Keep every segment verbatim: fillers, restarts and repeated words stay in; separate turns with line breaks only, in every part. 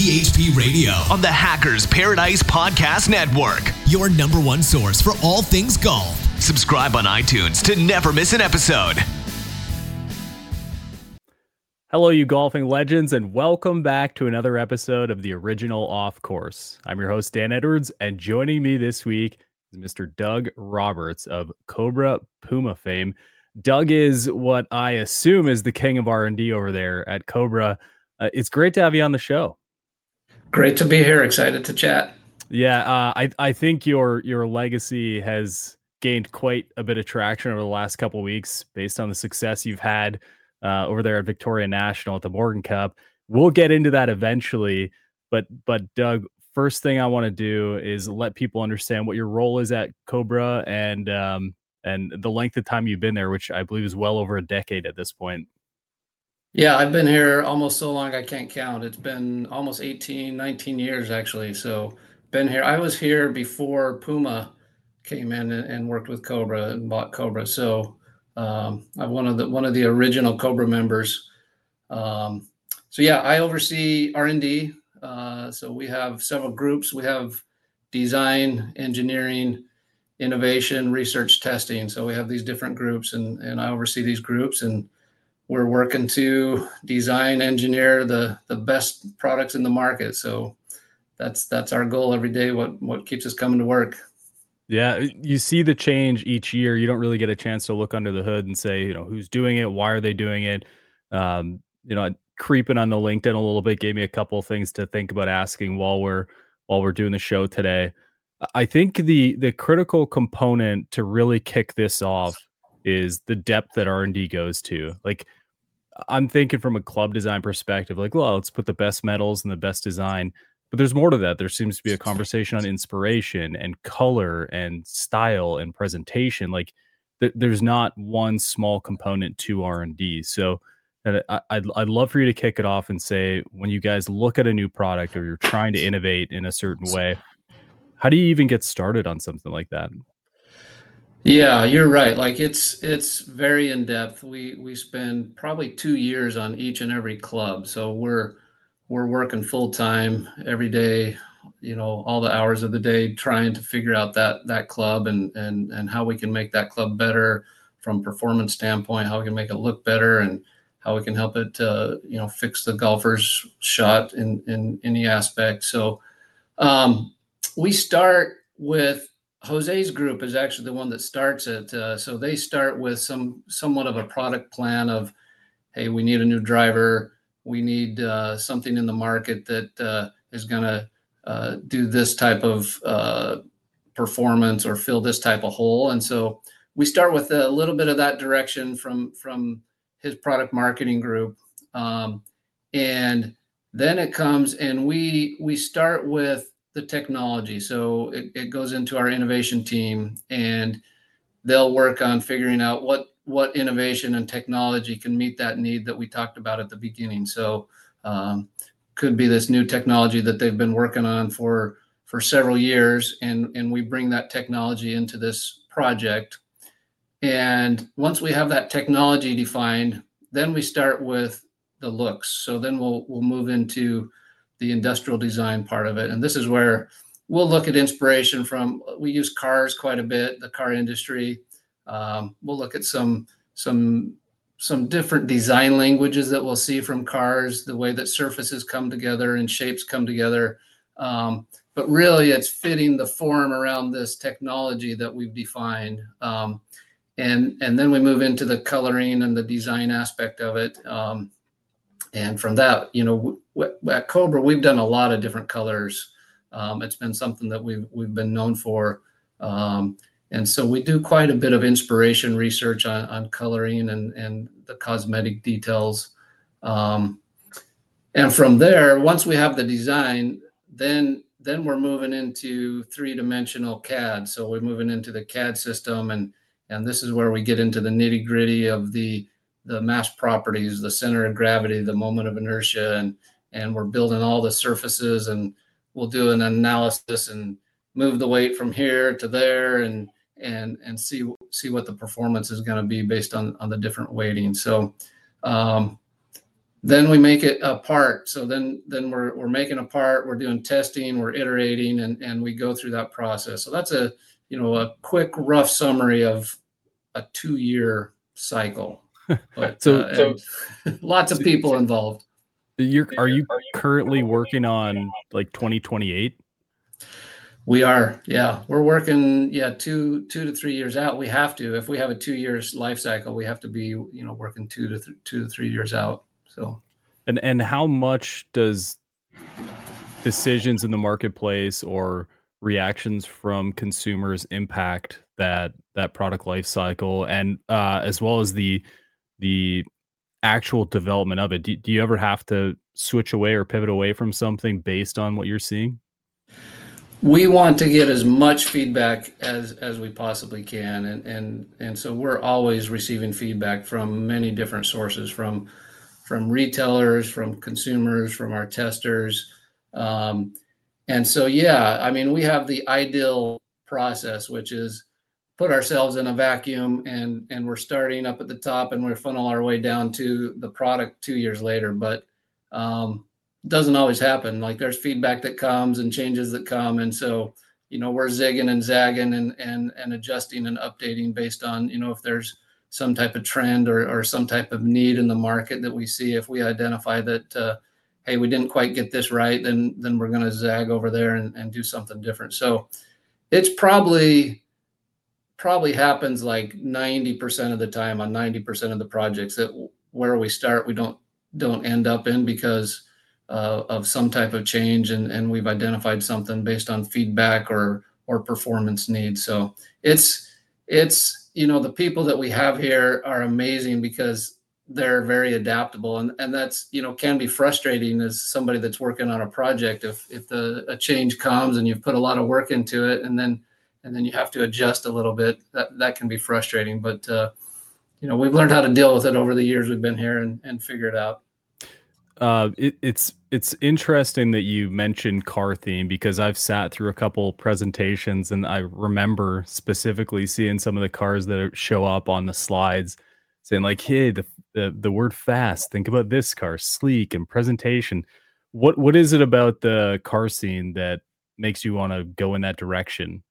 P H P Radio
on the Hackers Paradise Podcast Network.
Your number one source for all things golf.
Subscribe on iTunes to never miss an episode.
Hello, you golfing legends, and welcome back to another episode of the Original Off Course. I'm your host, Dan Edwards, and joining me this week is Mister Doug Roberts of Cobra Puma fame. Doug is what I assume is the king of R and D over there at Cobra. Uh, it's great to have you on the show.
Great to be here. Excited to chat.
Yeah, uh, I I think your your legacy has gained quite a bit of traction over the last couple of weeks based on the success you've had uh, over there at Victoria National at the Morgan Cup. We'll get into that eventually, but but Doug, first thing I want to do is let people understand what your role is at Cobra and um, and the length of time you've been there, which I believe is well over a decade at this point.
Yeah, I've been here almost so long I can't count. It's been almost eighteen, nineteen years actually. So been here. I was here before Puma came in and, and worked with Cobra and bought Cobra. So um, I'm one of the one of the original Cobra members. Um, so yeah, I oversee R and D. Uh, so we have several groups. We have design, engineering, innovation, research, testing. So we have these different groups, and, and I oversee these groups, and we're working to design, engineer the, the best products in the market. So that's that's our goal every day, what what keeps us coming to work.
Yeah, you see the change each year. You don't really get a chance to look under the hood and say, you know, who's doing it? Why are they doing it? Um, you know, creeping on the LinkedIn a little bit gave me a couple of things to think about asking while we're while we're doing the show today. I think the the critical component to really kick this off is the depth that R and D goes to. Like, I'm thinking from a club design perspective, like, well, let's put the best metals and the best design. But there's more to that. There seems to be a conversation on inspiration and color and style and presentation. Like, th- there's not one small component to R and D. So uh, I- I'd, I'd love for you to kick it off and say, when you guys look at a new product or you're trying to innovate in a certain way, how do you even get started on something like that?
Yeah, you're right. Like it's it's very in depth. We we spend probably two years on each and every club. So we're we're working full time every day, you know, all the hours of the day trying to figure out that that club and and and how we can make that club better from performance standpoint, how we can make it look better, and how we can help it uh, you know, fix the golfer's shot in in any aspect. So um, we start with Jose's group is actually the one that starts it. Uh, so they start with some somewhat of a product plan of, hey, we need a new driver. We need uh, something in the market that uh, is going to uh, do this type of uh, performance or fill this type of hole. And so we start with a little bit of that direction from from his product marketing group. Um, and then it comes and we we start with the technology. So it, it goes into our innovation team, and they'll work on figuring out what, what innovation and technology can meet that need that we talked about at the beginning. So um, could be this new technology that they've been working on for, for several years. And, and we bring that technology into this project. And once we have that technology defined, then we start with the looks. So then we'll, we'll move into the industrial design part of it. And this is where we'll look at inspiration from, we use cars quite a bit, the car industry. Um, we'll look at some, some, some different design languages that we'll see from cars, the way that surfaces come together and shapes come together. Um, but really it's fitting the form around this technology that we've defined. Um, and, and then we move into the coloring and the design aspect of it. Um, And from that, you know, w- at Cobra, we've done a lot of different colors. Um, it's been something that we've we've been known for, um, and so we do quite a bit of inspiration research on, on coloring and and the cosmetic details. Um, and from there, once we have the design, then then we're moving into three dimensional C A D. So we're moving into the C A D system, and and this is where we get into the nitty gritty of the the mass properties, the center of gravity, the moment of inertia, and and we're building all the surfaces, and we'll do an analysis and move the weight from here to there, and and and see see what the performance is going to be based on on the different weighting. So um, then we make it a part. So then then we're we're making a part, we're doing testing, we're iterating, and and we go through that process. So that's a you know a quick rough summary of a two year cycle. But
so,
uh,
so
lots of people involved.
You're are you currently working on like twenty twenty-eight?
We are, yeah. We're working, yeah, two two to three years out. We have to. If we have a two years life cycle, we have to be, you know, working two to th- two to three years out. So,
and and how much does decisions in the marketplace or reactions from consumers impact that that product life cycle, and uh, as well as the the actual development of it? Do, do you ever have to switch away or pivot away from something based on what you're seeing?
We want to get as much feedback as as we possibly can, and and and so we're always receiving feedback from many different sources, from from retailers, from consumers, from our testers, um, and so yeah, I mean, we have the ideal process, which is put ourselves in a vacuum, and and we're starting up at the top, and we're funnel our way down to the product two years later, but um, doesn't always happen. Like, there's feedback that comes and changes that come. And so, you know, we're zigging and zagging and, and, and adjusting and updating based on, you know, if there's some type of trend or, or some type of need in the market that we see. If we identify that, uh, hey, we didn't quite get this right, then, then we're going to zag over there and, and do something different. So it's probably, probably happens like ninety percent of the time on ninety percent of the projects that where we start, we don't, don't end up in because Uh, of some type of change, and, and we've identified something based on feedback or or performance needs. So it's it's you know the people that we have here are amazing because they're very adaptable, and and that's you know can be frustrating as somebody that's working on a project if if the a change comes and you've put a lot of work into it, and then and then you have to adjust a little bit. That that can be frustrating, but uh, you know we've learned how to deal with it over the years we've been here and and figure it out.
Uh, it, it's it's interesting that you mentioned car theme, because I've sat through a couple presentations and I remember specifically seeing some of the cars that show up on the slides saying like, "Hey, the the, the word fast. Think about this car, sleek, and presentation." What what is it about the car scene that makes you want to go in that direction?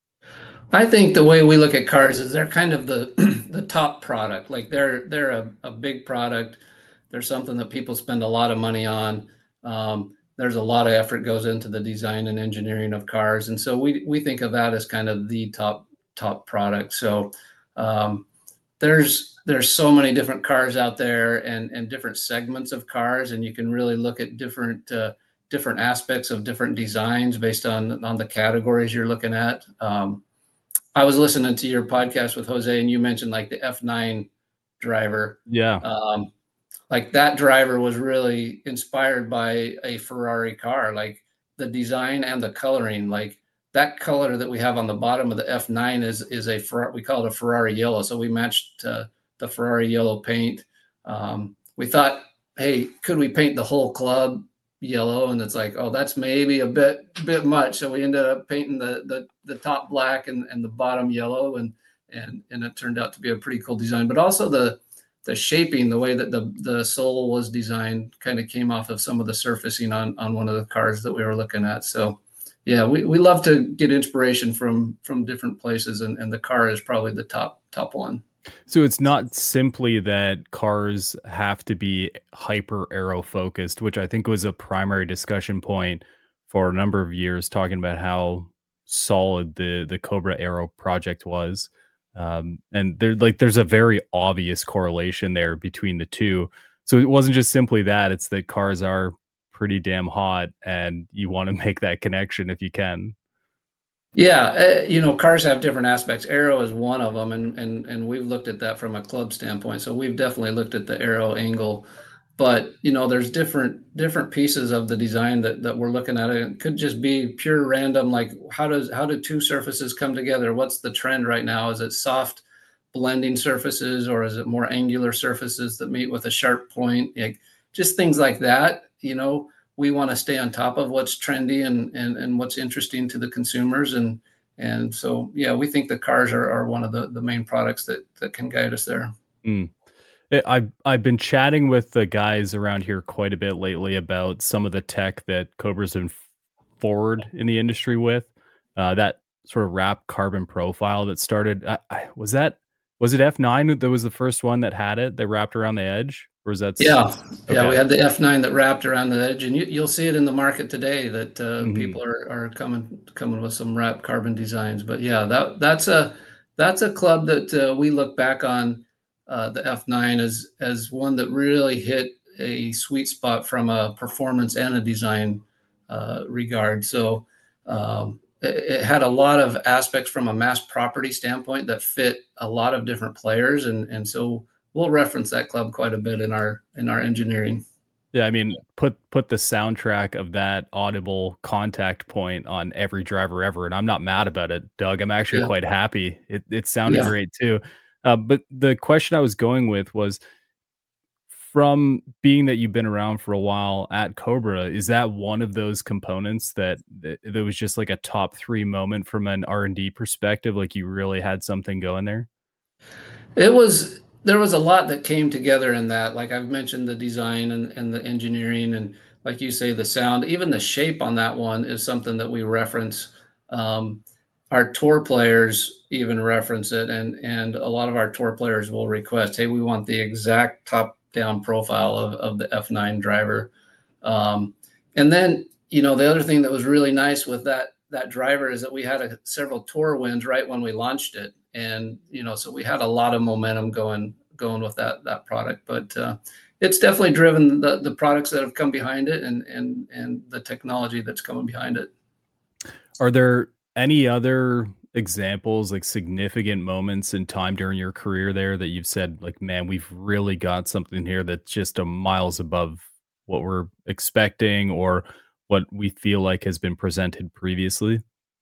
I think the way we look at cars is they're kind of the the top product. Like they're they're a, a big product. There's something that people spend a lot of money on. Um, there's a lot of effort goes into the design and engineering of cars, and so we we think of that as kind of the top top product. So um, there's there's so many different cars out there, and and different segments of cars, and you can really look at different uh, different aspects of different designs based on on the categories you're looking at. Um, I was listening to your podcast with Jose, and you mentioned like the F nine driver.
Yeah.
Um, like that driver was really inspired by a Ferrari car, like the design and the coloring. Like that color that we have on the bottom of the F nine is is a Ferrari, we call it a Ferrari yellow. So we matched uh, the Ferrari yellow paint. Um, we thought, hey, could we paint the whole club yellow? And it's like, oh, that's maybe a bit bit much. So we ended up painting the the, the top black and, and the bottom yellow, and and and it turned out to be a pretty cool design. But also the the shaping, the way that the the sole was designed, kind of came off of some of the surfacing on on one of the cars that we were looking at. So yeah, we, we love to get inspiration from from different places, and, and the car is probably the top top one.
So it's not simply that cars have to be hyper aero focused, which I think was a primary discussion point for a number of years, talking about how solid the the Cobra Aero project was. Um, and there like there's a very obvious correlation there between the two. So it wasn't just simply that, it's that cars are pretty damn hot and you want to make that connection if you can.
Yeah, uh, you know, cars have different aspects. Aero is one of them, and and and we've looked at that from a club standpoint. So we've definitely looked at the aero angle, but you know, there's different different pieces of the design that that we're looking at. It could just be pure random, like how does how do two surfaces come together? What's the trend right now? Is it soft blending surfaces, or is it more angular surfaces that meet with a sharp point? Like just things like that, you know. We want to stay on top of what's trendy and, and, and what's interesting to the consumers. And, and so, yeah, we think the cars are, are one of the, the main products that, that can guide us there.
Mm. Eh, I've I've been chatting with the guys around here quite a bit lately about some of the tech that Cobra's been f- forward in the industry with. Uh, that sort of wrap carbon profile that started. I, I, was that was it F nine that was the first one that had it that wrapped around the edge, or was that s-
Yeah, yeah, we
okay?
had the F nine that wrapped around the edge, and you, you'll see it in the market today that uh,
Hmm.
people are, are coming coming with some wrap carbon designs. But yeah, that that's a that's a club that uh, we look back on uh, the F nine as as one that really hit a sweet spot from a performance and a design uh, regard. So um, it, it had a lot of aspects from a mass property standpoint that fit a lot of different players, and and so we'll reference that club quite a bit in our in our engineering.
Yeah, I mean, put put the soundtrack of that audible contact point on every driver ever, and I'm not mad about it, Doug. I'm actually
Yeah,
quite happy. It it sounded
yeah.
great too. Uh, but the question I was going with was, from being that you've been around for a while at Cobra, is that one of those components that that, that was just like a top three moment from an R and D perspective? Like you really had something going there.
It was there was a lot that came together in that. Like I've mentioned, the design and, and the engineering, and like you say, the sound, even the shape on that one is something that we reference. Um, our tour players even reference it, and and a lot of our tour players will request, "Hey, we want the exact top-down profile of, of the F nine driver." Um, and then, you know, the other thing that was really nice with that that driver is that we had a, several tour wins right when we launched it, and you know, so we had a lot of momentum going going with that that product. But uh, it's definitely driven the the products that have come behind it, and and and the technology that's coming behind it.
Are there any other examples, like significant moments in time during your career there that you've said, like, man, we've really got something here that's just a miles above what we're expecting or what we feel like has been presented previously?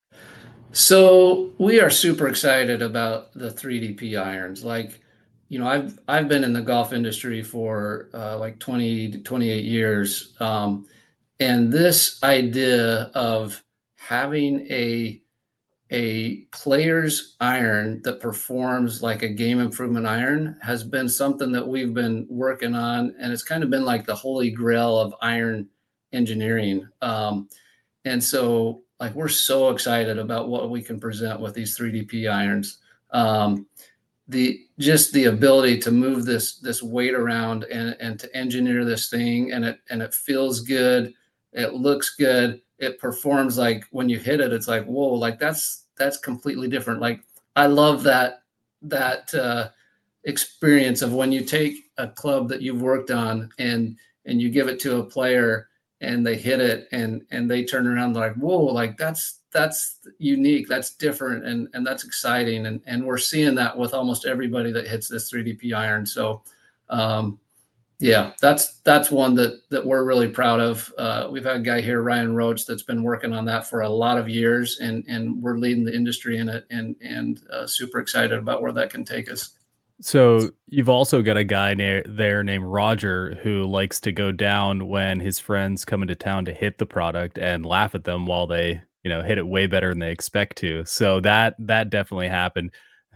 So we are super excited about the three D P irons. Like, you know, I've I've been in the golf industry for uh, like twenty to twenty-eight years. Um, and this idea of having a a player's iron that performs like a game improvement iron has been something that we've been working on, and it's kind of been like the holy grail of iron engineering. Um, and so, like, we're so excited about what we can present with these three D P irons. Um, the just the ability to move this this weight around and and to engineer this thing, and it and it feels good, it looks good, it performs. Like when you hit it, it's like, whoa, like that's that's completely different. Like I love that that uh experience of when you take a club that you've worked on, and and you give it to a player and they hit it, and and they turn around like, whoa, like that's that's unique, that's different, and and that's exciting, and and we're seeing that with almost everybody that hits this three D P iron. So um yeah, that's that's one that that we're really proud of. Uh, we've had a guy here, Ryan Roach, that's been working on that for a lot of years, and and we're leading the industry in it, and and uh, super excited about where that can take us.
So you've also got a guy na- there named Roger who likes to go down when his friends come into town to hit the product and laugh at them while they, you know, hit it way better than they expect to. So that that definitely happened.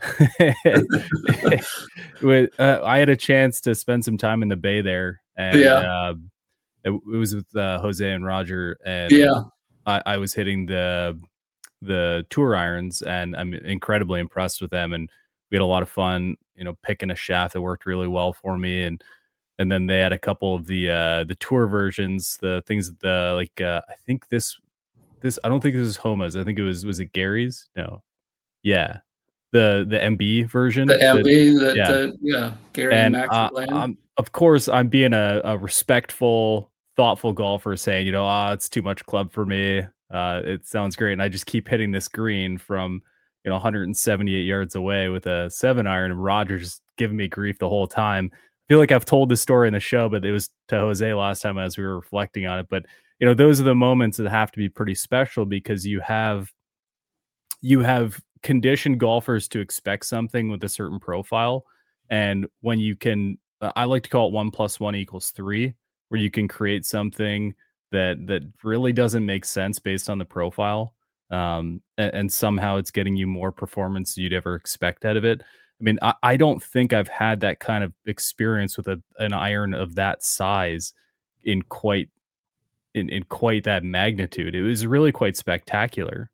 With uh, I had a chance to spend some time in the Bay there, and
Yeah,
uh, it, it was with uh, Jose and Roger, and
yeah.
I, I was hitting the the tour irons, and I'm incredibly impressed with them. And we had a lot of fun, you know, picking a shaft that worked really well for me. And and then they had a couple of the uh the tour versions, the things that the like uh I think this this I don't think this is Homa's. I think it was was it Gary's? No. Yeah. The the M B version
The
that
M B that
yeah.
the yeah, Gary and
And,
Max are
uh,
playing.
I'm of course, I'm being a a respectful, thoughtful golfer saying, you know, "Ah, it's too much club for me. Uh, it sounds great." And I just keep hitting this green from, you know, one hundred seventy-eight yards away with a seven iron, and Roger's giving me grief the whole time. I feel like I've told this story in the show, but it was to Jose last time as we were reflecting on it. But, you know, those are the moments that have to be pretty special because you have you have conditioned golfers to expect something with a certain profile. And when you can, uh, I like to call it one plus one equals three, where you can create something that that really doesn't make sense based on the profile, um, and, and somehow it's getting you more performance you'd ever expect out of it. I mean, I, I don't think I've had that kind of experience with a, an iron of that size in quite in, in quite that magnitude. It was really quite spectacular.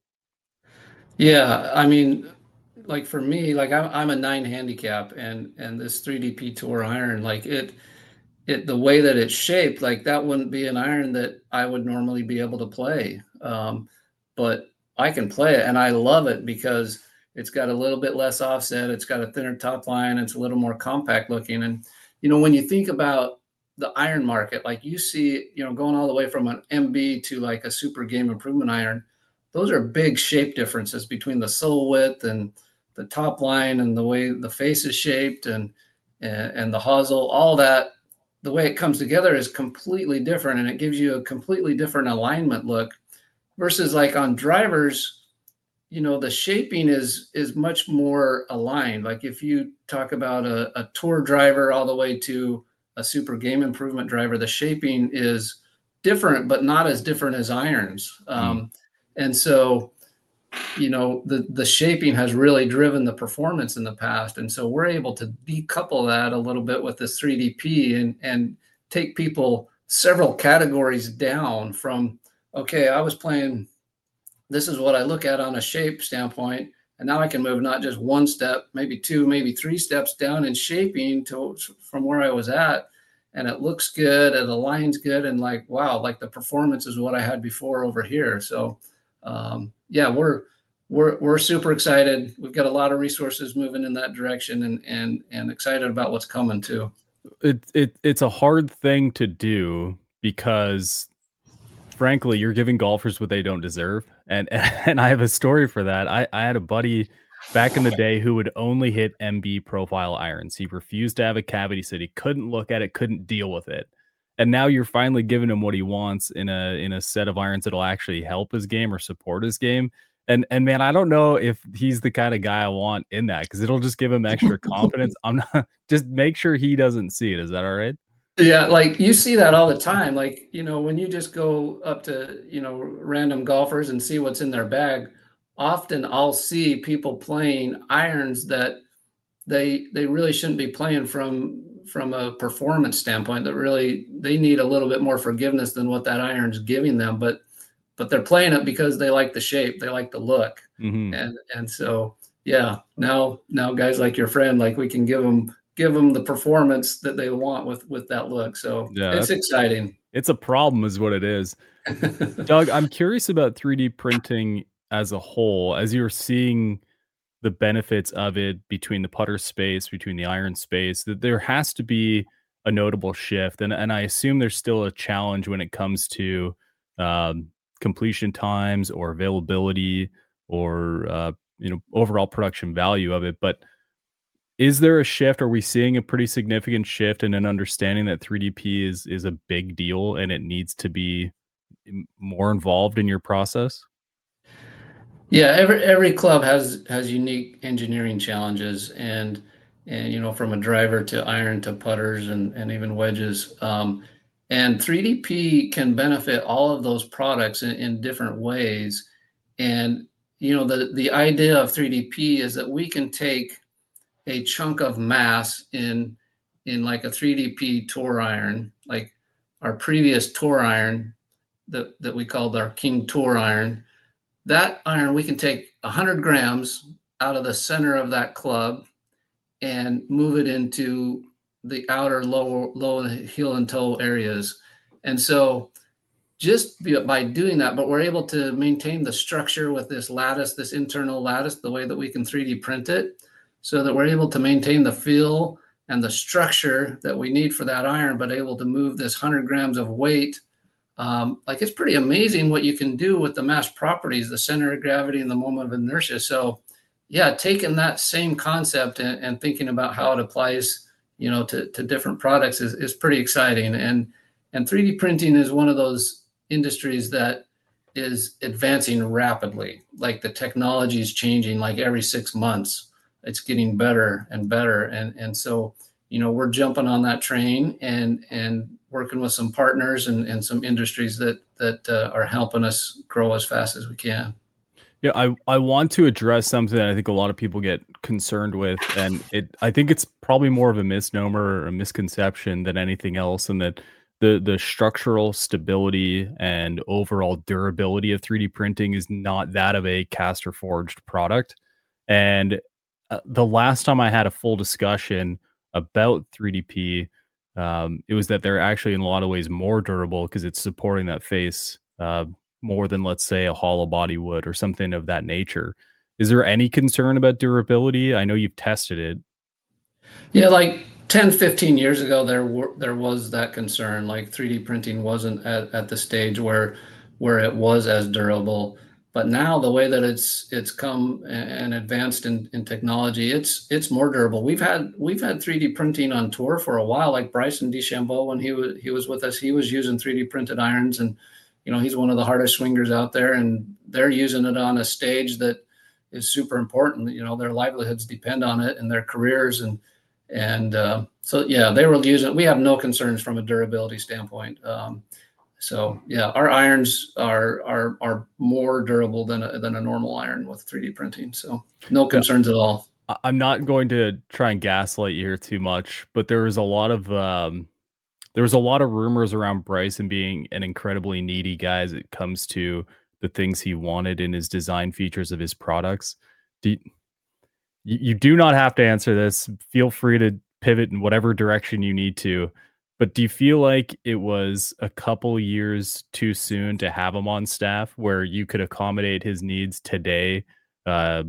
Yeah, I mean, like for me, like I'm I'm a nine handicap, and and this three D P Tour iron, like it it the way that it's shaped, like that wouldn't be an iron that I would normally be able to play. Um, but I can play it, and I love it because it's got a little bit less offset. It's got a thinner top line. It's a little more compact looking. And you know, when you think about the iron market, like you see, you know, going all the way from an M B to like a super game improvement iron, those are big shape differences between the sole width and the top line and the way the face is shaped and and, and the hosel, all that, the way it comes together is completely different, and it gives you a completely different alignment look versus like on drivers, you know, the shaping is is much more aligned. Like if you talk about a, a tour driver all the way to a super game improvement driver, the shaping is different, but not as different as irons. Mm. Um, and so, you know, the, the shaping has really driven the performance in the past. And so we're able to decouple that a little bit with this three D P and, and take people several categories down from, okay, I was playing, this is what I look at on a shape standpoint. And now I can move not just one step, maybe two, maybe three steps down in shaping to from where I was at. And it looks good, it aligns good. And like, wow, like the performance is what I had before over here. So um, yeah, we're, we're, we're super excited. We've got a lot of resources moving in that direction, and, and, and excited about what's coming too.
It, it, it's a hard thing to do because frankly, you're giving golfers what they don't deserve. And, and I have a story for that. I, I had a buddy back in the day who would only hit M B profile irons. He refused to have a cavity. He said he couldn't look at it, couldn't deal with it. And now you're finally giving him what he wants in a in a set of irons that'll actually help his game or support his game. And and man, I don't know if he's the kind of guy I want in that, because it'll just give him extra confidence. I'm not, just make sure he doesn't see it. Is that all right?
Yeah, like you see that all the time. Like, you know, when you just go up to, you know, random golfers and see what's in their bag, often I'll see people playing irons that they they really shouldn't be playing from from a performance standpoint, that really they need a little bit more forgiveness than what that iron's giving them. But but they're playing it because they like the shape, they like the look. Mm-hmm. And and so yeah, now now guys like your friend, like we can give them give them the performance that they want with with that look. So yeah, it's exciting.
It's a problem is what it is. Doug, I'm curious about three D printing as a whole, as you're seeing the benefits of it between the putter space, between the iron space, that there has to be a notable shift. And, and I assume there's still a challenge when it comes to um, completion times or availability or, uh, you know, overall production value of it. But is there a shift? Are we seeing a pretty significant shift in an understanding that three D P is, is a big deal and it needs to be more involved in your process?
Yeah, every every club has has unique engineering challenges, and and you know, from a driver to iron to putters and and even wedges. Um, and three D P can benefit all of those products in, in different ways. And you know, the the idea of three D P is that we can take a chunk of mass in in like a three D P tour iron, like our previous tour iron that that we called our King Tour iron. That iron, we can take one hundred grams out of the center of that club and move it into the outer lower, low heel and toe areas. And so just by doing that, but we're able to maintain the structure with this lattice, this internal lattice, the way that we can three D print it, so that we're able to maintain the feel and the structure that we need for that iron, but able to move this one hundred grams of weight. Um, like, it's pretty amazing what you can do with the mass properties, the center of gravity and the moment of inertia. So yeah, taking that same concept and, and thinking about how it applies, you know, to, to different products is, is pretty exciting. And, and three D printing is one of those industries that is advancing rapidly. Like, the technology is changing like every six months. It's getting better and better. And, and so, you know, we're jumping on that train and, and working with some partners and, and some industries that, that uh, are helping us grow as fast as we can.
Yeah, I, I want to address something that I think a lot of people get concerned with, and it I think it's probably more of a misnomer or a misconception than anything else, and that the the structural stability and overall durability of three D printing is not that of a caster forged product. And uh, the last time I had a full discussion about three D P, um, it was that they're actually in a lot of ways more durable because it's supporting that face. Uh, more than, let's say, a hollow body would or something of that nature. Is there any concern about durability? I know you've tested it.
Yeah, like ten, fifteen years ago, there were there was that concern. Like three D printing wasn't at, at the stage where where it was as durable. But now the way that it's it's come and advanced in, in technology, it's it's more durable. We've had we've had three D printing on tour for a while. Like Bryson DeChambeau, when he was he was with us, he was using three D printed irons, and you know, he's one of the hardest swingers out there, and they're using it on a stage that is super important. You know, their livelihoods depend on it and their careers. And, and uh, so, yeah, they were using it. We have no concerns from a durability standpoint. Um, so yeah, our irons are, are, are more durable than a, than a normal iron with three D printing. So no concerns yeah. at all.
I'm not going to try and gaslight you here too much, but there was a lot of, um, there was a lot of rumors around Bryson being an incredibly needy guy as it comes to the things he wanted in his design features of his products. Do you, you do not have to answer this. Feel free to pivot in whatever direction you need to. But do you feel like it was a couple years too soon to have him on staff where you could accommodate his needs today uh,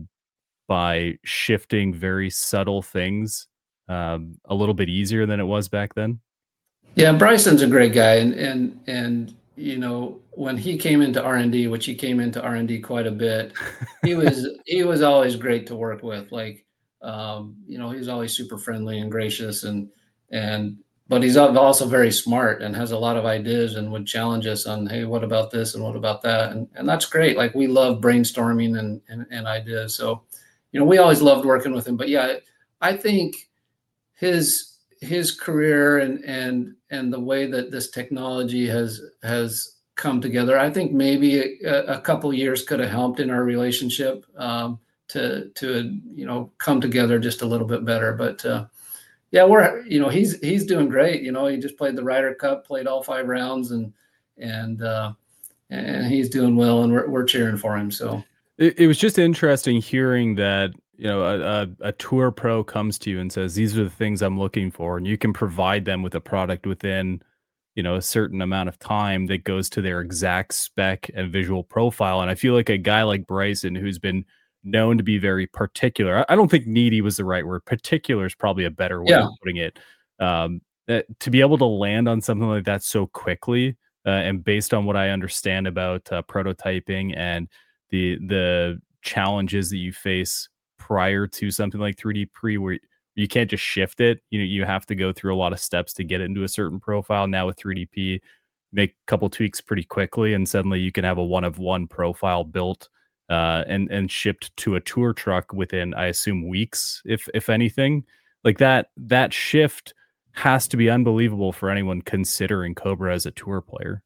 by shifting very subtle things um, a little bit easier than it was back then?
Yeah, Bryson's a great guy, and and and you know, when he came into R and D, which he came into R and D quite a bit, he was he was always great to work with. Like, um, you know, he's always super friendly and gracious, and and but he's also very smart and has a lot of ideas and would challenge us on, hey, what about this and what about that, and and that's great. Like, we love brainstorming and and, and ideas. So, you know, we always loved working with him. But yeah, I think his his career and and and the way that this technology has has come together, I think maybe a, a couple years could have helped in our relationship um, to to you know come together just a little bit better. But uh, yeah, we're you know he's he's doing great. You know, he just played the Ryder Cup, played all five rounds, and and uh, and he's doing well, and we're we're cheering for him. So
it, it was just interesting hearing that. You know, a, a, a tour pro comes to you and says, these are the things I'm looking for. And you can provide them with a product within, you know, a certain amount of time that goes to their exact spec and visual profile. And I feel like a guy like Bryson, who's been known to be very particular, I, I don't think needy was the right word. Particular is probably a better way yeah. of putting it. Um, that, to be able to land on something like that so quickly uh, and based on what I understand about uh, prototyping and the the challenges that you face prior to something like three D Pre, where you can't just shift it. You know, you have to go through a lot of steps to get it into a certain profile. Now with three D P, make a couple tweaks pretty quickly, and suddenly you can have a one of one profile built uh, and and shipped to a tour truck within, I assume, weeks, if if anything. Like that that shift has to be unbelievable for anyone considering Cobra as a tour player.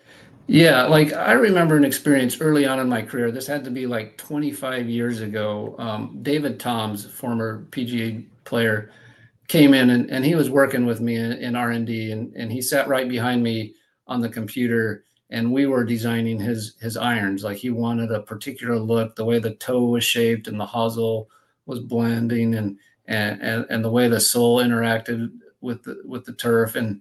Yeah, like I remember an experience early on in my career. This had to be like twenty-five years ago. Um, David Toms, former P G A player, came in and, and he was working with me in, in R and D, and, and he sat right behind me on the computer, and we were designing his his irons. Like, he wanted a particular look, the way the toe was shaped and the hosel was blending, and and and, and the way the sole interacted with the with the turf, and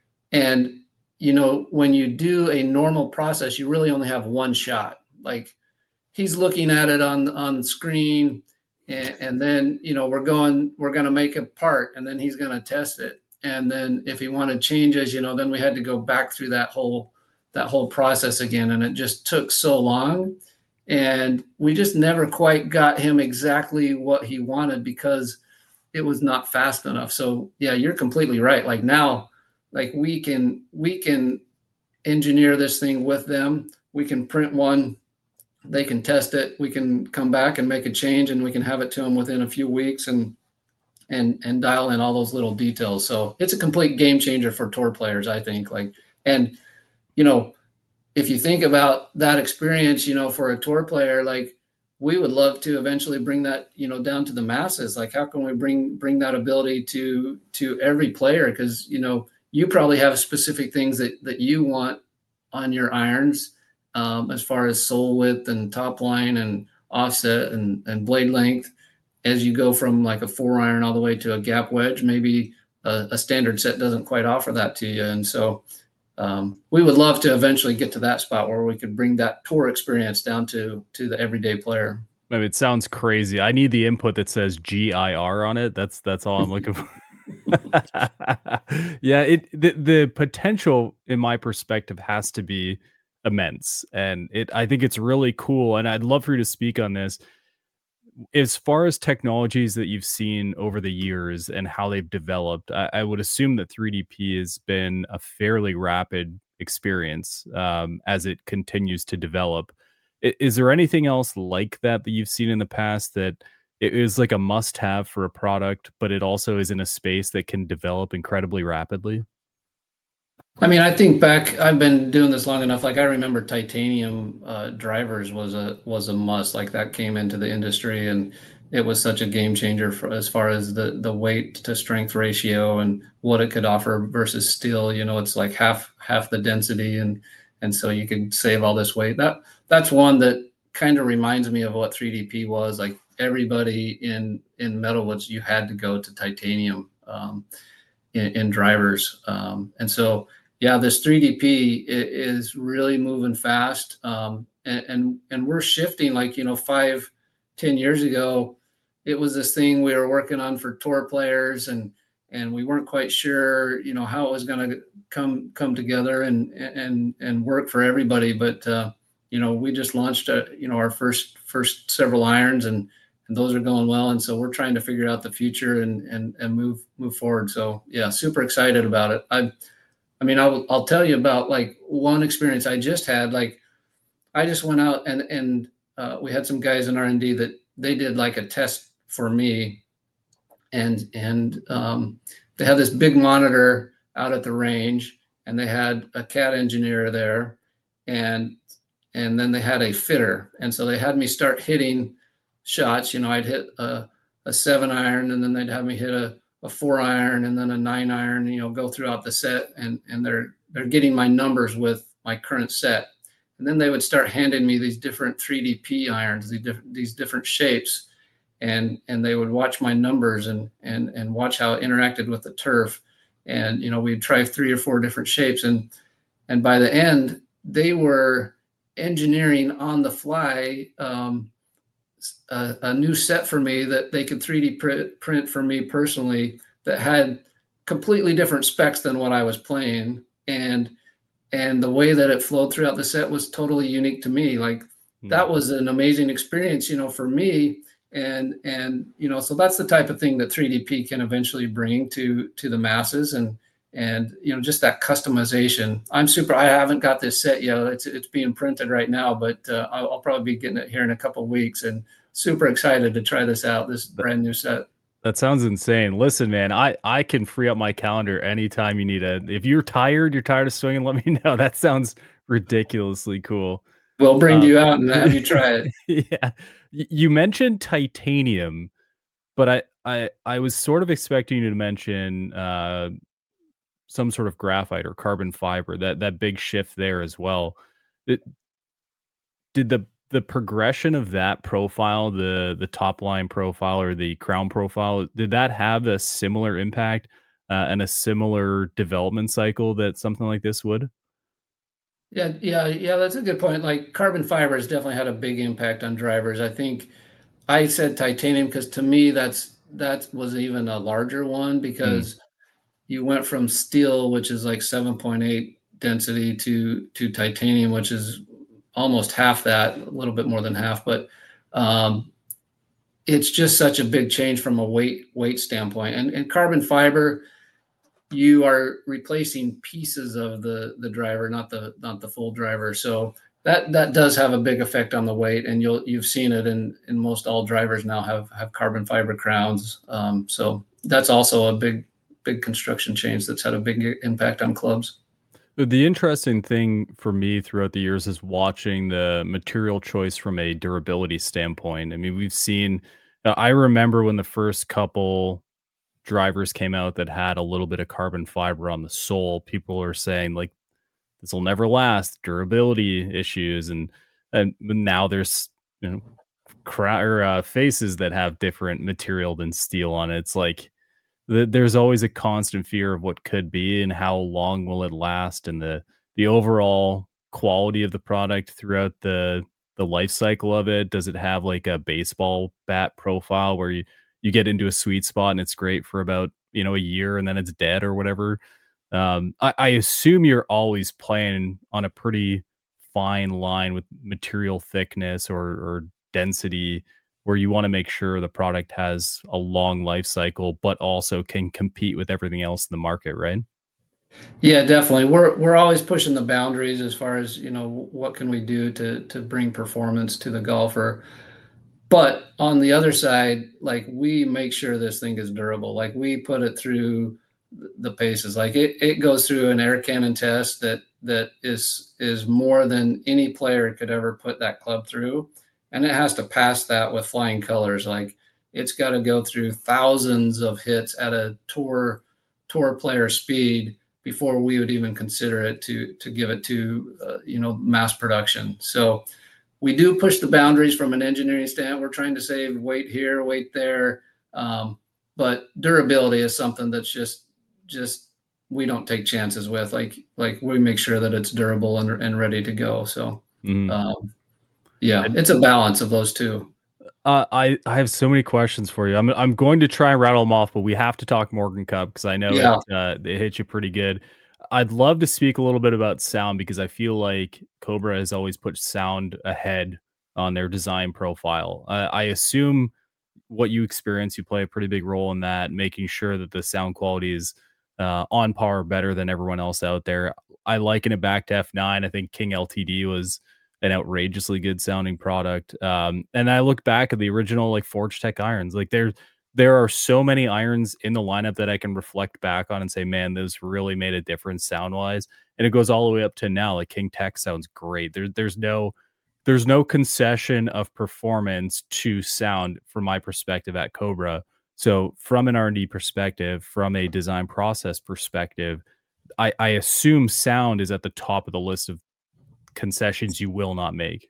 and you know, when you do a normal process, you really only have one shot. Like, he's looking at it on on screen, and, and then, you know, we're going, we're going to make a part, and then he's going to test it. And then if he wanted changes, you know, then we had to go back through that whole, that whole process again. And it just took so long, and we just never quite got him exactly what he wanted because it was not fast enough. So yeah, you're completely right. Like, now, like we can we can engineer this thing with them. We can print one, they can test it. We can come back and make a change, and we can have it to them within a few weeks and and and dial in all those little details. So it's a complete game changer for tour players, I think. Like, and you know, if you think about that experience, you know, for a tour player, like we would love to eventually bring that, you know, down to the masses. Like, how can we bring bring that ability to to every player? Because, you know, you probably have specific things that that you want on your irons, um, as far as sole width and top line and offset and and blade length. As you go from like a four iron all the way to a gap wedge, maybe a, a standard set doesn't quite offer that to you. And so um, we would love to eventually get to that spot where we could bring that tour experience down to to the everyday player.
I mean, it sounds crazy. I need the input that says G I R on it. That's that's all I'm looking for. Yeah, it the, the potential in my perspective has to be immense, and it I think it's really cool. And I'd love for you to speak on this. As far as technologies that you've seen over the years and how they've developed, I, I would assume that three D P has been a fairly rapid experience um, as it continues to develop. I- Is there anything else like that that you've seen in the past that it is like a must-have for a product, but it also is in a space that can develop incredibly rapidly?
I mean, I think back, I've been doing this long enough. Like, I remember titanium uh, drivers was a was a must. Like, that came into the industry, and it was such a game changer for as far as the the weight to strength ratio and what it could offer versus steel. You know, it's like half half the density, and and so you could save all this weight. That that's one that kind of reminds me of what three D P was. Like, everybody in in metalwoods, you had to go to titanium um, in, in drivers, um, and so. Yeah, this three D P is really moving fast, um, and, and and we're shifting. Like, you know, five, ten years ago, it was this thing we were working on for tour players, and and we weren't quite sure, you know, how it was going to come come together and and and work for everybody. But uh, you know, we just launched, a, you know, our first first several irons, and and those are going well. And so we're trying to figure out the future and and and move move forward. So yeah, super excited about it. I. I mean, I'll, I'll tell you about like one experience I just had. Like, I just went out and, and uh, we had some guys in R and D that they did like a test for me. And, and um, they had this big monitor out at the range, and they had a C A D engineer there, and, and then they had a fitter. And so they had me start hitting shots. You know, I'd hit a, a seven iron, and then they'd have me hit a, a four iron and then a nine iron, you know, go throughout the set, and, and they're, they're getting my numbers with my current set. And then they would start handing me these different three D P irons, these different, these different shapes. And, and they would watch my numbers and, and, and watch how it interacted with the turf. And, you know, we'd try three or four different shapes. And, and by the end, they were engineering on the fly, um, A, a new set for me that they could three D print, print for me personally that had completely different specs than what I was playing. And, and the way that it flowed throughout the set was totally unique to me. Like, mm. that was an amazing experience, you know, for me. And, and, you know, so that's the type of thing that three D P can eventually bring to, to the masses. And, and, you know, just that customization. I'm super, I haven't got this set yet. It's, it's being printed right now, but uh, I'll, I'll probably be getting it here in a couple of weeks, and super excited to try this out, this brand new set.
That sounds insane. Listen, man, I, I can free up my calendar anytime you need it. If you're tired, you're tired of swinging, let me know. That sounds ridiculously cool.
We'll bring um, you out and have you try
it. Yeah. You mentioned titanium, but I, I, I was sort of expecting you to mention uh, some sort of graphite or carbon fiber, that, that big shift there as well. It, did the the progression of that profile, the the top line profile or the crown profile, did that have a similar impact uh, and a similar development cycle that something like this would?
Yeah, yeah, yeah. That's a good point. Like, carbon fiber has definitely had a big impact on drivers. I think I said titanium because to me that's that was even a larger one, because mm. you went from steel, which is like seven point eight density, to to titanium, which is almost half that, a little bit more than half, but um, it's just such a big change from a weight weight standpoint. And, and carbon fiber, you are replacing pieces of the the driver, not the not the full driver. So that that does have a big effect on the weight, and you'll you've seen it in in most all drivers now have have carbon fiber crowns. Um, so that's also a big big construction change that's had a big impact on clubs.
The interesting thing for me throughout the years is watching the material choice from a durability standpoint. I mean, we've seen, uh, I remember when the first couple drivers came out that had a little bit of carbon fiber on the sole, people are saying, like, this will never last, durability issues. And, and now there's, you know, cra- or, uh, faces that have different material than steel on it. It's like, th- there's always a constant fear of what could be and how long will it last and the the overall quality of the product throughout the the life cycle of it. Does it have like a baseball bat profile where you you get into a sweet spot and it's great for about, you know, a year and then it's dead or whatever? um i, I assume you're always playing on a pretty fine line with material thickness or or density, where you want to make sure the product has a long life cycle, but also can compete with everything else in the market, right?
Yeah, definitely. We're we're always pushing the boundaries as far as, you know, what can we do to to bring performance to the golfer. But on the other side, like we make sure this thing is durable. Like we put it through the paces. Like it it goes through an air cannon test that that is is more than any player could ever put that club through. And it has to pass that with flying colors. Like it's got to go through thousands of hits at a tour tour player speed before we would even consider it to to give it to uh, you know, mass production. So we do push the boundaries from an engineering stand. We're trying to save weight here, weight there, um, but durability is something that's just just we don't take chances with. Like like we make sure that it's durable and and ready to go. So
Mhm.
um, yeah,
And
it's a balance of those two.
uh, I I have so many questions for you. I'm I'm going to try and rattle them off, but we have to talk Morgan Cup because I know it
Yeah.
uh, it hit you pretty good. I'd love to speak a little bit about sound because I feel like Cobra has always put sound ahead on their design profile. Uh, I assume what you experience, you play a pretty big role in that, making sure that the sound quality is uh, on par or better than everyone else out there. I liken it back to F nine. I think King L T D was an outrageously good sounding product. Um, and I look back at the original like Forge Tech irons. Like there, there are so many irons in the lineup that I can reflect back on and say, man, those really made a difference sound wise. And it goes all the way up to now. Like King Tech sounds great. There, there's no there's no concession of performance to sound from my perspective at Cobra. So from an R and D perspective, from a design process perspective, I, I assume sound is at the top of the list of concessions you will not make.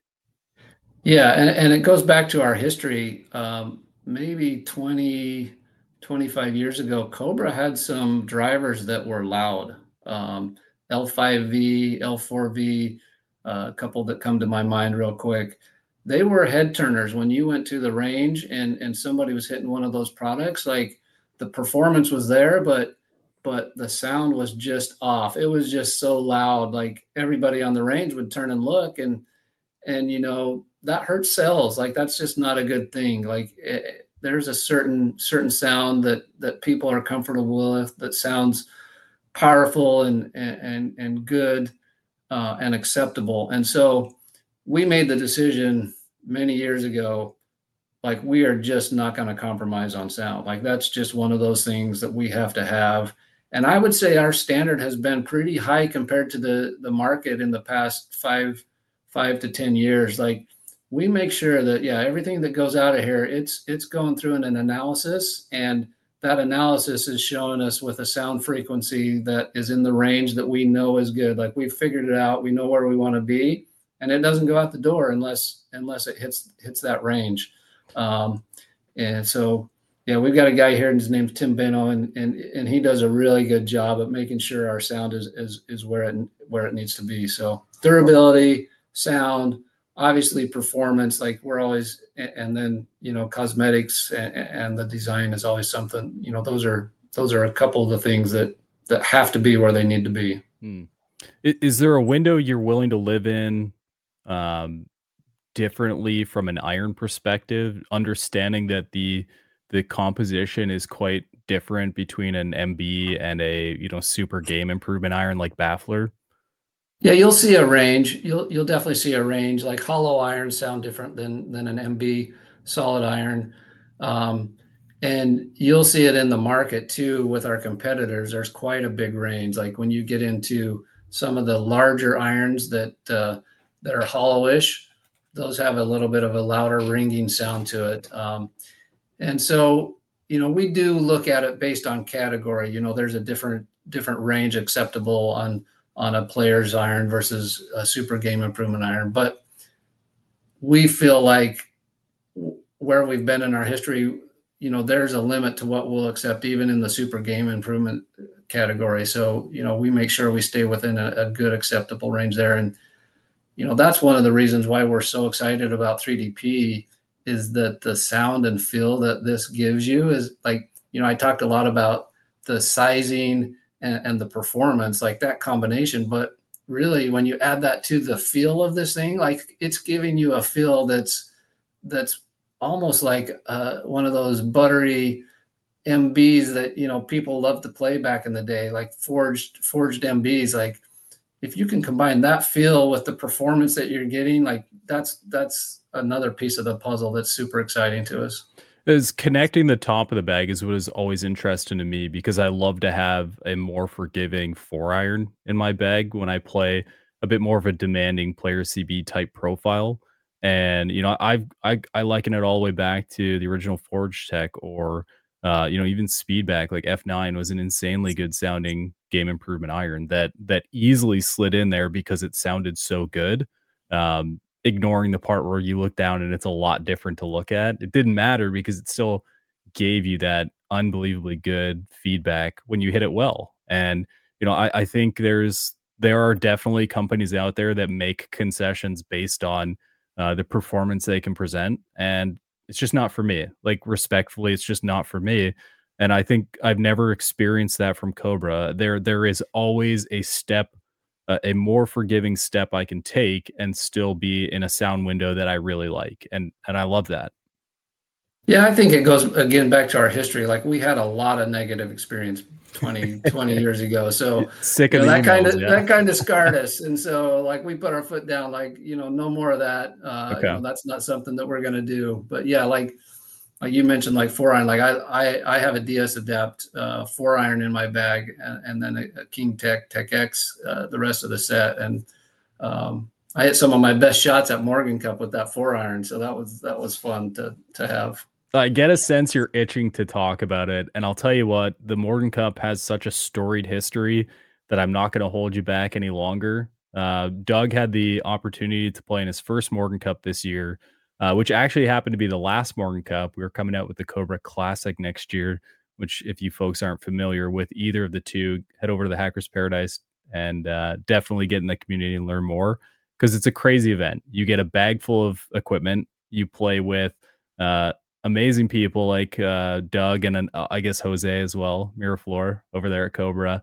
Yeah, and, and it goes back to our history. Um, maybe twenty, twenty-five years ago, Cobra had some drivers that were loud. Um, L five V, L four V, uh, a couple that come to my mind real quick. They were head turners when you went to the range and and somebody was hitting one of those products. Like the performance was there, but but the sound was just off. It was just so loud. Like everybody on the range would turn and look, and and you know that hurts cells. Like that's just not a good thing. Like it, there's a certain certain sound that that people are comfortable with, that sounds powerful and and and good, uh, and acceptable. And so we made the decision many years ago, like we are just not going to compromise on sound. Like that's just one of those things that we have to have. And I would say our standard has been pretty high compared to the the market in the past five five to ten years. Like we make sure that, yeah, everything that goes out of here, it's it's going through an, an analysis, and that analysis is showing us with a sound frequency that is in the range that we know is good. Like we've figured it out, we know where we want to be, and it doesn't go out the door unless unless it hits hits that range. Um, and so, yeah, we've got a guy here, and his name's Tim Beno, and and and he does a really good job of making sure our sound is is is where it where it needs to be. So durability, sound, obviously performance. Like we're always, and then you know cosmetics and, and the design is always something. You know, those are those are a couple of the things that that have to be where they need to be.
Hmm. I- Is there a window you're willing to live in? Um, differently from an iron perspective, understanding that the the composition is quite different between an M B and a, you know, super game improvement iron like Baffler.
Yeah, you'll see a range. You'll you'll definitely see a range. Like hollow irons sound different than than an M B solid iron. Um, and you'll see it in the market too with our competitors. There's quite a big range. Like when you get into some of the larger irons that uh, that are hollowish. Those have a little bit of a louder ringing sound to it. Um, and so, you know, we do look at it based on category. You know, there's a different different range acceptable on on a player's iron versus a super game improvement iron. But we feel like where we've been in our history, you know, there's a limit to what we'll accept even in the super game improvement category. So, you know, we make sure we stay within a, a good acceptable range there. And, you know, that's one of the reasons why we're so excited about three D P is that the sound and feel that this gives you is like, you know, I talked a lot about the sizing and, and the performance, like that combination, but really when you add that to the feel of this thing, like it's giving you a feel that's, that's almost like uh, one of those buttery M Bs that, you know, people love to play back in the day, like forged, forged M Bs. Like if you can combine that feel with the performance that you're getting, like that's, that's another piece of the puzzle that's super exciting to us.
Is connecting the top of the bag is what is always interesting to me because I love to have a more forgiving four iron in my bag when I play a bit more of a demanding player C B type profile. And, you know, I've, I, I liken it all the way back to the original Forge Tech or, uh, you know, even Speedback, like F nine was an insanely good sounding game improvement iron that, that easily slid in there because it sounded so good. Um, ignoring the part where you look down and it's a lot different to look at. It didn't matter because it still gave you that unbelievably good feedback when you hit it well. And, you know, I, I think there's, there are definitely companies out there that make concessions based on uh, the performance they can present. And it's just not for me. Like respectfully, it's just not for me. And I think I've never experienced that from Cobra. There, there is always a step Uh, a more forgiving step I can take and still be in a sound window that I really like. And, and I love that.
Yeah. I think it goes again, back to our history. Like we had a lot of negative experience twenty, twenty years ago. So
sick
you
of
know, that
emails,
kind of,
yeah.
that kind of scarred us. And so like we put our foot down, like, you know, no more of that. Uh,
Okay.
you know, that's not something that we're going to do, but yeah, like, like you mentioned, like four iron, like I, I, I have a D S Adapt uh, four iron in my bag and, and then a, a King Tech Tech X, uh, the rest of the set. And um, I hit some of my best shots at Morgan Cup with that four iron. So that was, that was fun to, to have.
I get a sense you're itching to talk about it. And I'll tell you what, the Morgan Cup has such a storied history that I'm not going to hold you back any longer. Uh, Doug had the opportunity to play in his first Morgan Cup this year, uh, which actually happened to be the last Morgan Cup. We were coming out with the Cobra Classic next year, which if you folks aren't familiar with either of the two, head over to the Hackers Paradise and uh, definitely get in the community and learn more because it's a crazy event. You get a bag full of equipment. You play with uh, amazing people like uh, Doug and uh, I guess Jose as well, Miraflor over there at Cobra.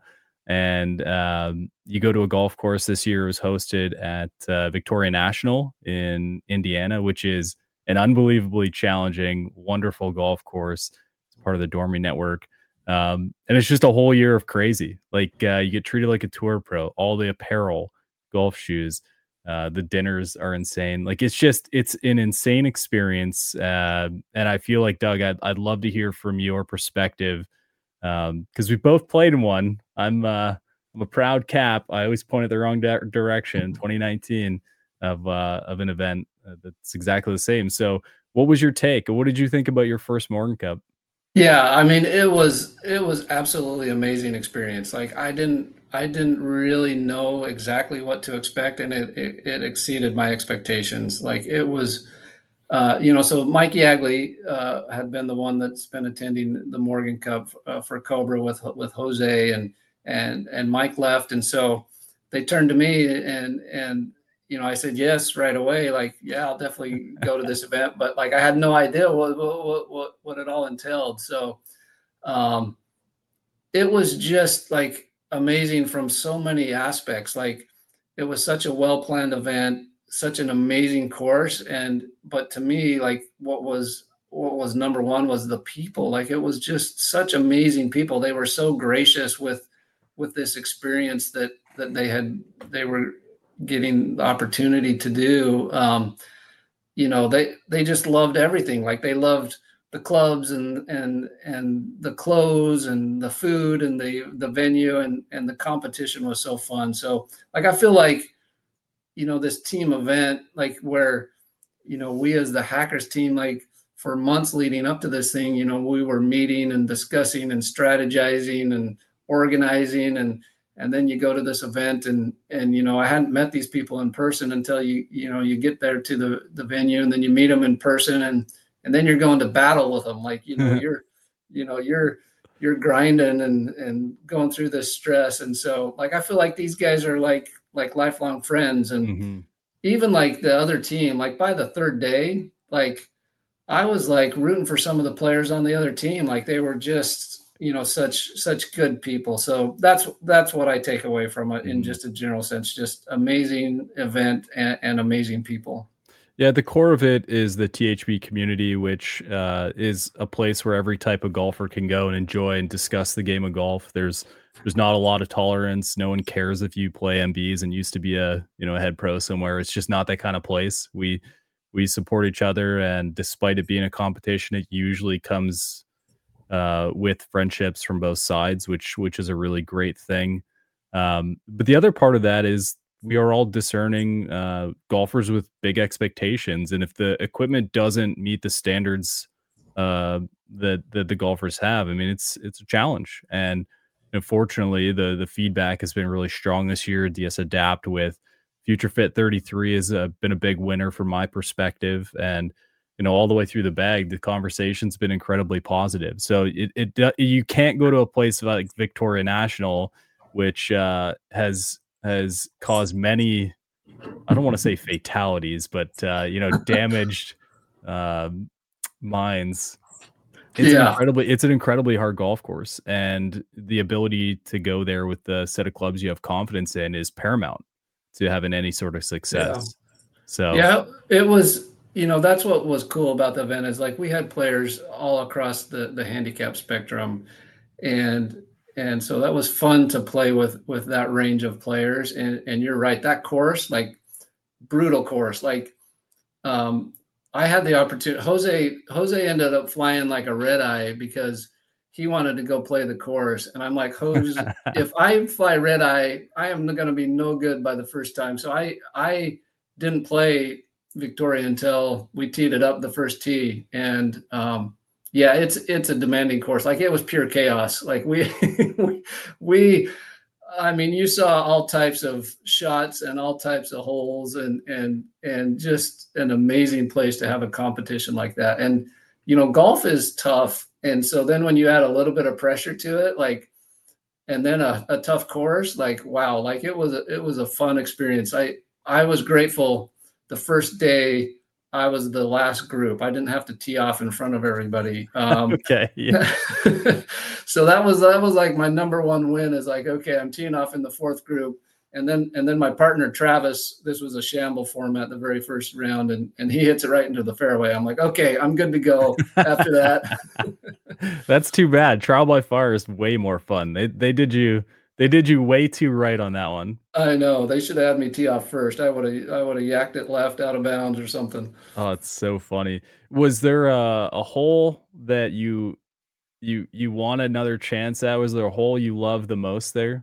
And um, you go to a golf course this year. It was hosted at uh, Victoria National in Indiana, which is an unbelievably challenging, wonderful golf course. It's part of the Dormy Network. Um, and it's just a whole year of crazy. Like uh, you get treated like a tour pro, all the apparel, golf shoes, uh, the dinners are insane. Like it's just, it's an insane experience. Uh, and I feel like, Doug, I'd, I'd love to hear from your perspective um because we both played in one. I'm uh I'm a proud cap. I always point at the wrong di- direction. twenty nineteen of uh of an event uh, that's exactly the same. So what was your take? What did you think about your first Morgan Cup?
Yeah, I mean it was it was absolutely amazing experience. Like I didn't I didn't really know exactly what to expect, and it it, it exceeded my expectations. Like it was Uh, you know, so Mike Yagley uh, had been the one that's been attending the Morgan Cup uh, for Cobra with with Jose, and and and Mike left, and so they turned to me, and and you know, I said yes right away. Like, yeah, I'll definitely go to this event, but like I had no idea what what what what it all entailed. So um, it was just like amazing from so many aspects. Like it was such a well planned event, such an amazing course. And, but to me, like what was, what was number one was the people. Like it was just such amazing people. They were so gracious with, with this experience that, that they had, they were getting the opportunity to do. Um, you know, they, they just loved everything. Like they loved the clubs and and and the clothes and the food and the the venue and and the competition was so fun. So like I feel like, you know, this team event, like where, you know, we as the Hackers team, like for months leading up to this thing, you know, we were meeting and discussing and strategizing and organizing, and and then you go to this event and and you know, I hadn't met these people in person until you you know you get there to the the venue, and then you meet them in person, and and then you're going to battle with them, like, you know, you're you know you're you're grinding and and going through this stress. And so like I feel like these guys are like like lifelong friends. And
Mm-hmm.
even like the other team, like by the third day, like I was like rooting for some of the players on the other team. Like they were just, you know, such, such good people. So that's, that's what I take away from it in just a general sense, just amazing event and, and amazing people.
Yeah, the core of it is the T H B community, which uh, is a place where every type of golfer can go and enjoy and discuss the game of golf. There's there's not a lot of tolerance. No one cares if you play M Bs and used to be a you know a head pro somewhere. It's just not that kind of place. We we support each other, and despite it being a competition, it usually comes uh, with friendships from both sides, which which is a really great thing. Um, but the other part of that is we are all discerning uh, golfers with big expectations, and if the equipment doesn't meet the standards uh, that that the golfers have, I mean, it's it's a challenge. And unfortunately, the the feedback has been really strong this year. D S Adapt with Future Fit thirty-three has uh, been a big winner from my perspective, and you know all the way through the bag, the conversation's been incredibly positive. So it it you can't go to a place like Victoria National, which uh, has has caused many, I don't want to say fatalities, but, uh, you know, damaged um, minds. It's
Yeah.
an incredibly, it's an incredibly hard golf course, and the ability to go there with the set of clubs you have confidence in is paramount to having any sort of success.
Yeah.
So
yeah, it was, you know, that's what was cool about the event is like we had players all across the the handicap spectrum, and And so that was fun to play with, with that range of players. And, and you're right, that course, like brutal course, like um, I had the opportunity, Jose, Jose ended up flying like a red eye because he wanted to go play the course. And I'm like, Jose, if I fly red eye, I am going to be no good by the first time. So I, I didn't play Victoria until we teed it up the first tee. And, um, yeah, it's it's a demanding course. Like it was pure chaos. Like we, we, we, I mean, you saw all types of shots and all types of holes, and and and just an amazing place to have a competition like that. And you know, golf is tough, and so then when you add a little bit of pressure to it, like, and then a, a tough course, like wow, like it was a, it was a fun experience. I I was grateful the first day. I was the last group. I didn't have to tee off in front of everybody. Um,
okay, yeah.
so that was that was like my number one win. Is like, okay, I'm teeing off in the fourth group, and then and then my partner Travis. This was a shamble format, the very first round, and and he hits it right into the fairway. I'm like, okay, I'm good to go after that.
That's too bad. Trial by fire is way more fun. They they did you. They did you way too right on that one.
I know. They should have had me tee off first. I would have I would have yacked it left out of bounds or something.
Oh, it's so funny. Was there a, a hole that you you you want another chance at? Was there a hole you love the most there?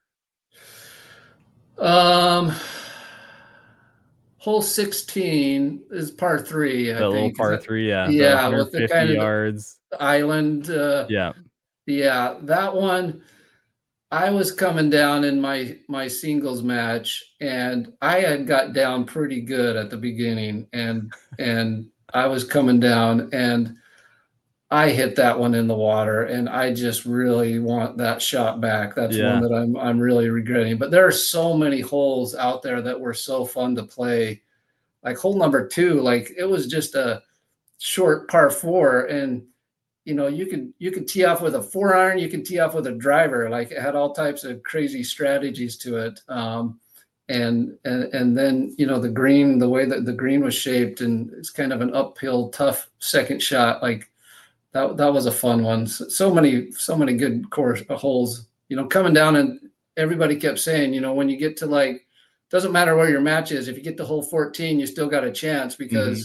Um, hole sixteen is par three. I
The little
think.
par three, yeah.
Yeah,
the
with the kind of
yards.
island. Uh,
Yeah.
Yeah, that one. I was coming down in my my singles match, and I had got down pretty good at the beginning, and and I was coming down, and I hit that one in the water, and I just really want that shot back. That's
Yeah.
one that I'm I'm really regretting. But there are so many holes out there that were so fun to play. Like hole number two, like it was just a short par four, and you know, you can you can tee off with a four iron, you can tee off with a driver. Like it had all types of crazy strategies to it. Um, and and and then you know the green, the way that the green was shaped, and it's kind of an uphill, tough second shot. Like that that was a fun one. So, so many so many good course uh, holes. You know, coming down, and everybody kept saying, you know, when you get to like, doesn't matter where your match is, if you get to hole fourteen, you still got a chance because. Mm-hmm.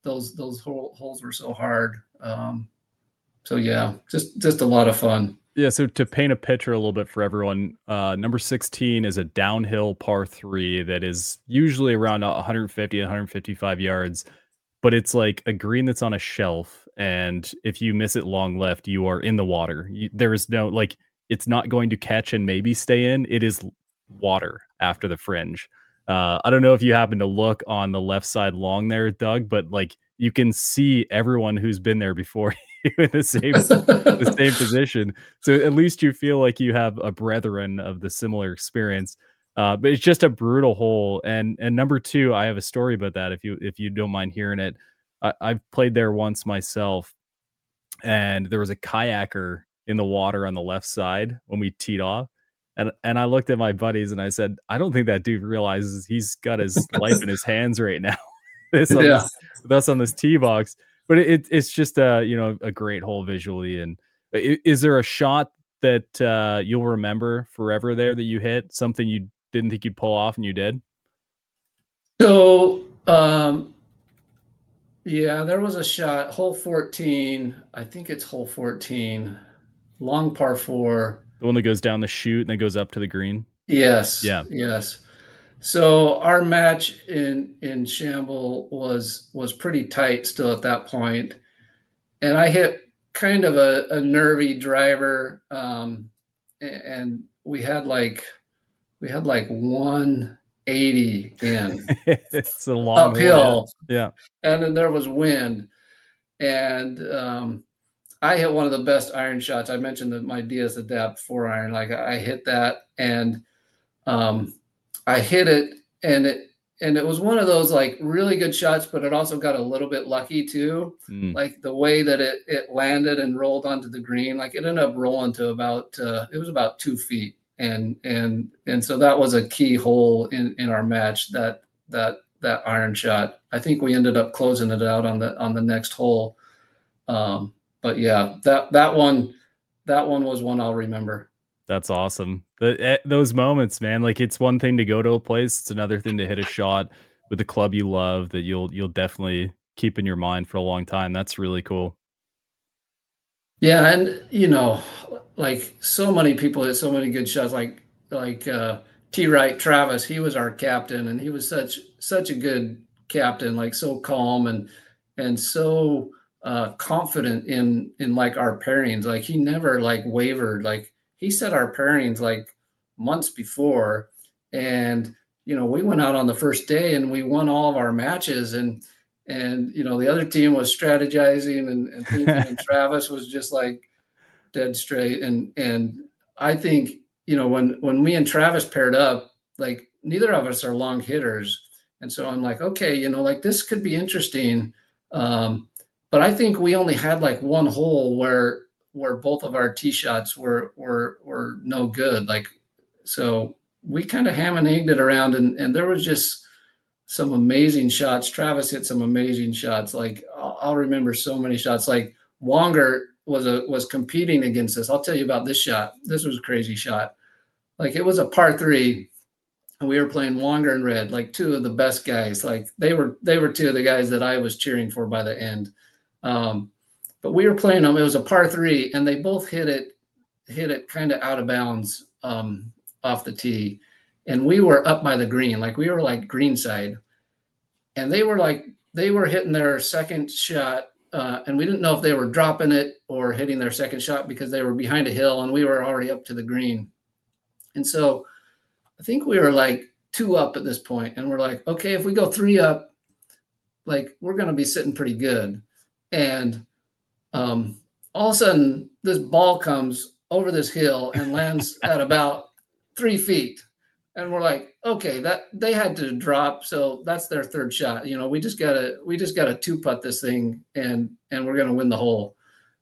those those hole, holes were so hard. Um, so yeah, just just a lot of fun.
Yeah, so to paint a picture a little bit for everyone, uh, number sixteen is a downhill par three that is usually around one fifty, one fifty-five yards, but it's like a green that's on a shelf, and if you miss it long left, you are in the water. You, there is no, like, it's not going to catch and maybe stay in. It is water after the fringe. Uh, I don't know if you happen to look on the left side long there, Doug, but like you can see everyone who's been there before you in the same the same position. So at least you feel like you have a brethren of the similar experience. Uh, but it's just a brutal hole. And and number two, I have a story about that. If you if you don't mind hearing it, I, I've played there once myself, and there was a kayaker in the water on the left side when we teed off. And and I looked at my buddies and I said, I don't think that dude realizes he's got his life in his hands right now. this on
Yeah.
this, that's on this tee box. But it, it's just a, you know, a great hole visually. And i- is there a shot that uh, you'll remember forever there that you hit, something you didn't think you'd pull off and you did?
So, um, yeah, there was a shot, hole fourteen. I think it's hole fourteen, long par four.
The one that goes down the chute and then goes up to the green?
Yes.
Yeah.
Yes. So our match in in Shamble was was pretty tight still at that point, and I hit kind of a, a nervy driver, um, a- and we had like we had like one eighty in
It's a long way.
uphill,
Yeah.
and then there was wind, and um, I hit one of the best iron shots. I mentioned that my Diaz Adapt four iron, like I hit that, and um, I hit it, and it and it was one of those like really good shots, but it also got a little bit lucky too.
Mm.
Like the way that it it landed and rolled onto the green, like it ended up rolling to about uh, it was about two feet, and and and so that was a key hole in in our match. That that that iron shot. I think we ended up closing it out on the on the next hole. Um, but yeah, that that one that one was one I'll remember.
That's awesome. The, eh, those moments, man, like it's one thing to go to a place. It's another thing to hit a shot with a club you love that you'll, you'll definitely keep in your mind for a long time. That's really cool.
Yeah, and you know, like so many people hit so many good shots. Like like uh, T. Wright Travis, he was our captain, and he was such such a good captain. Like so calm and and so uh, confident in in like our pairings. Like he never like wavered. Like he set our pairings like months before, and you know we went out on the first day and we won all of our matches, and and you know the other team was strategizing and, and thinking, and Travis was just like dead straight. And and I think you know when when me and Travis paired up, like neither of us are long hitters, and so I'm like, okay, you know, like this could be interesting. Um, but I think we only had like one hole where where both of our tee shots were were were no good. Like so we kind of ham and egged it around, and and there was just some amazing shots. Travis hit some amazing shots. Like I'll, I'll remember so many shots. Like Wonger was a was competing against us. I'll tell you about this shot. This was a crazy shot. Like it was a par three, and we were playing Wonger and Red, like two of the best guys. Like they were they were two of the guys that I was cheering for by the end. Um, but we were playing them. It was a par three, and they both hit it hit it kind of out of bounds um, off the tee. And we were up by the green, like we were like greenside, and they were like, they were hitting their second shot. Uh, and we didn't know if they were dropping it or hitting their second shot because they were behind a hill and we were already up to the green. And so I think we were like two up at this point, and we're like, okay, if we go three up, like we're going to be sitting pretty good. And um, all of a sudden this ball comes over this hill and lands at about three feet. And we're like, okay, that they had to drop, so that's their third shot. You know, we just gotta we just gotta two putt this thing, and and we're gonna win the hole.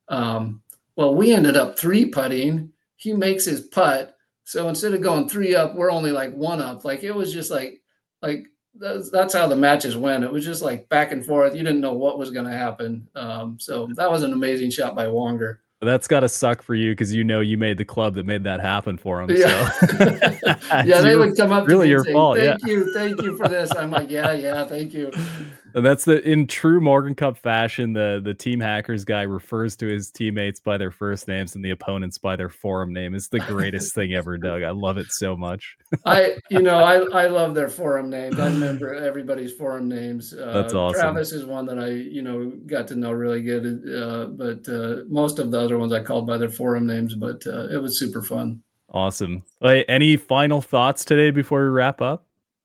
Um, well, we ended up three putting. He makes his putt, so instead of going three up, we're only like one up. Like it was just like like that's, that's how the matches went. It was just like back and forth. You didn't know what was gonna happen. Um, so that was an amazing shot by Wonger.
That's got to suck for you because you know you made the club that made that happen for him.
Yeah,
So.
yeah, they would come up
really
to me
your
and say,
fault.
thank
Yeah.
you, thank you for this. I'm like, yeah, yeah, thank you.
And that's the in true Morgan Cup fashion. The the Team Hackers guy refers to his teammates by their first names and the opponents by their forum name. It's the greatest thing ever, Doug. I love it so much.
I, you know, I, I love their forum names. I remember everybody's forum names. Uh,
That's awesome.
Travis is one that I, you know, got to know really good. Uh, but uh, most of the other ones I called by their forum names. But uh, it was super fun.
Awesome. Hey, any final thoughts today before we wrap up?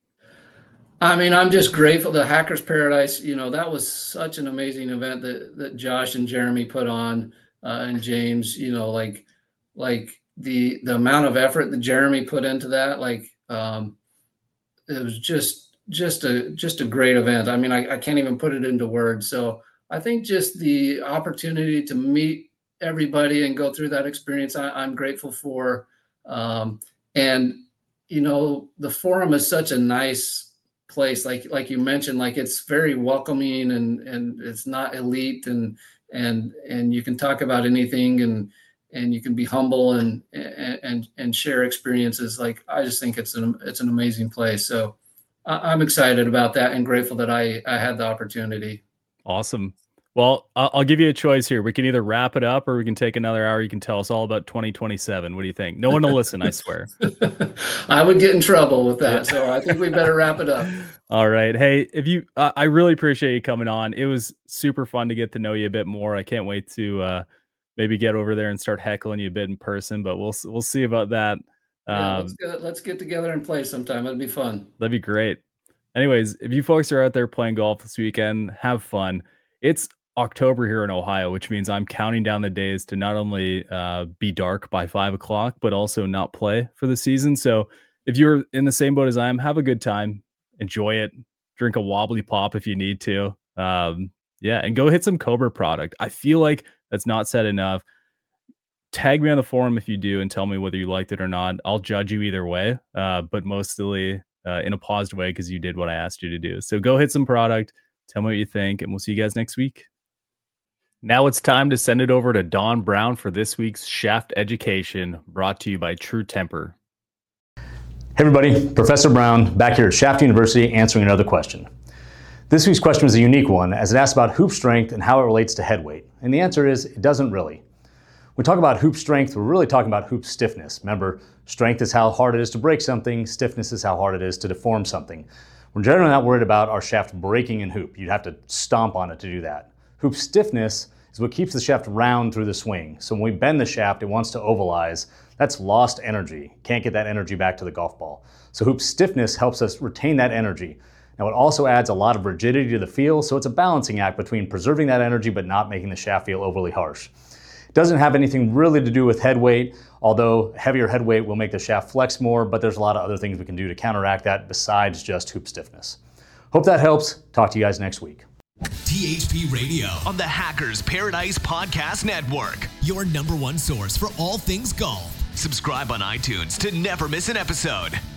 I mean, I'm just grateful. The Hackers Paradise, you know, that was such an amazing event that, that Josh and Jeremy put on, uh, and James, you know, like, like the, the amount of effort that Jeremy put into that, like, um, it was just, just a, just a great event. I mean, I, I can't even put it into words. So I think just the opportunity to meet everybody and go through that experience, I, I'm grateful for. Um, and, you know, the forum is such a nice place, like like you mentioned, like it's very welcoming and and it's not elite, and and and you can talk about anything, and and you can be humble and and and share experiences. Like I just think it's an it's an amazing place. So I'm excited about that and grateful that I I had the opportunity.
Awesome. Well, I'll give you a choice here. We can either wrap it up or we can take another hour. You can tell us all about twenty twenty-seven. What do you think? No one will listen, I swear.
I would get in trouble with that. So I think we better wrap it up.
All right. Hey, if you, uh, I really appreciate you coming on. It was super fun to get to know you a bit more. I can't wait to uh, maybe get over there and start heckling you a bit in person, but we'll, we'll see about that.
Yeah,
um,
let's, get, let's get together and play sometime. It'd be fun.
That'd be great. Anyways, if you folks are out there playing golf this weekend, have fun. It's October here in Ohio, which means I'm counting down the days to not only uh, be dark by five o'clock, but also not play for the season. So if you're in the same boat as I am, have a good time, enjoy it, drink a wobbly pop if you need to. Um, yeah. And go hit some Cobra product. I feel like that's not said enough. Tag me on the forum if you do and tell me whether you liked it or not. I'll judge you either way, uh, but mostly uh, in a positive way, because you did what I asked you to do. So go hit some product, tell me what you think, and we'll see you guys next week. Now it's time to send it over to Don Brown for this week's Shaft Education, brought to you by True Temper.
Hey everybody, Professor Brown back here at Shaft University answering another question. This week's question was a unique one, as it asks about hoop strength and how it relates to head weight. And the answer is, it doesn't really. When we talk about hoop strength, we're really talking about hoop stiffness. Remember, strength is how hard it is to break something, stiffness is how hard it is to deform something. We're generally not worried about our shaft breaking in hoop. You'd have to stomp on it to do that. Hoop stiffness is what keeps the shaft round through the swing. So when we bend the shaft, it wants to ovalize. That's lost energy. Can't get that energy back to the golf ball. So hoop stiffness helps us retain that energy. Now it also adds a lot of rigidity to the feel, so it's a balancing act between preserving that energy but not making the shaft feel overly harsh. It doesn't have anything really to do with head weight, although heavier head weight will make the shaft flex more, but there's a lot of other things we can do to counteract that besides just hoop stiffness. Hope that helps. Talk to you guys next week.
T H P Radio,
On the Hackers Paradise Podcast Network.
your number one source for all things golf.
Subscribe on iTunes to never miss an episode.